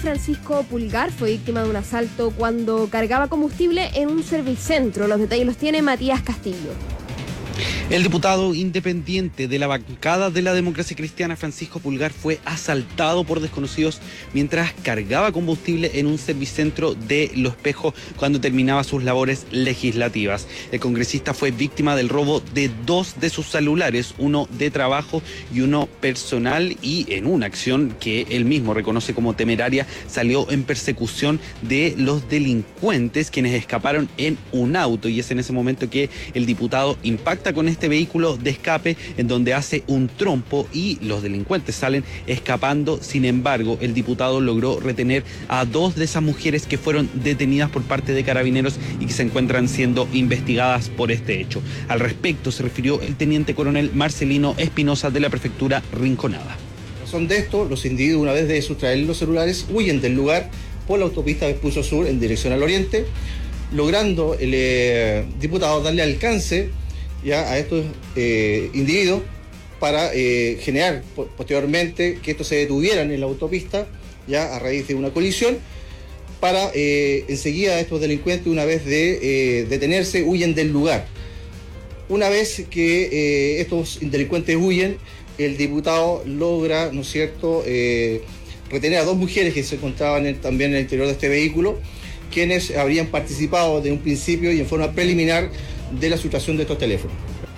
Francisco Pulgar fue víctima de un asalto cuando cargaba combustible en un servicentro. Los detalles los tiene Matías Castillo. El diputado independiente de la bancada de la Democracia Cristiana, Francisco Pulgar, fue asaltado por desconocidos mientras cargaba combustible en un servicentro de Lo Espejo cuando terminaba sus labores legislativas. El congresista fue víctima del robo de 2 de sus celulares, uno de trabajo y uno personal, y en una acción que él mismo reconoce como temeraria, salió en persecución de los delincuentes, quienes escaparon en un auto, y es en ese momento que el diputado impacta con este vehículo de escape, en donde hace un trompo y los delincuentes salen escapando. Sin embargo, el diputado logró retener a 2 de esas mujeres que fueron detenidas por parte de Carabineros y que se encuentran siendo investigadas por este hecho. Al respecto se refirió el teniente coronel Marcelino Espinosa de la prefectura Rinconada. A razón de esto, los individuos, una vez de sustraer los celulares, huyen del lugar por la autopista Vespucio Sur en dirección al oriente, logrando el diputado darle alcance ya a estos individuos para generar posteriormente que estos se detuvieran en la autopista ya a raíz de una colisión, para enseguida estos delincuentes, una vez de detenerse, huyen del lugar. Una vez que estos delincuentes huyen, el diputado logra, ¿no es cierto?, retener a 2 mujeres que se encontraban también en el interior de este vehículo, quienes habrían participado de un principio y en forma preliminar de la sustracción de estos teléfonos.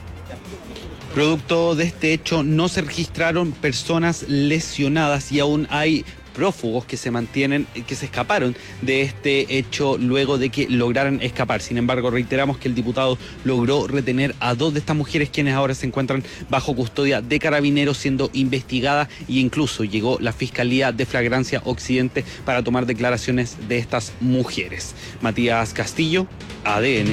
Producto de este hecho no se registraron personas lesionadas y aún hay prófugos que se escaparon de este hecho luego de que lograran escapar. Sin embargo, reiteramos que el diputado logró retener a 2 de estas mujeres, quienes ahora se encuentran bajo custodia de Carabineros siendo investigadas, e incluso llegó la Fiscalía de Flagrancia Occidente para tomar declaraciones de estas mujeres. Matías Castillo, ADN.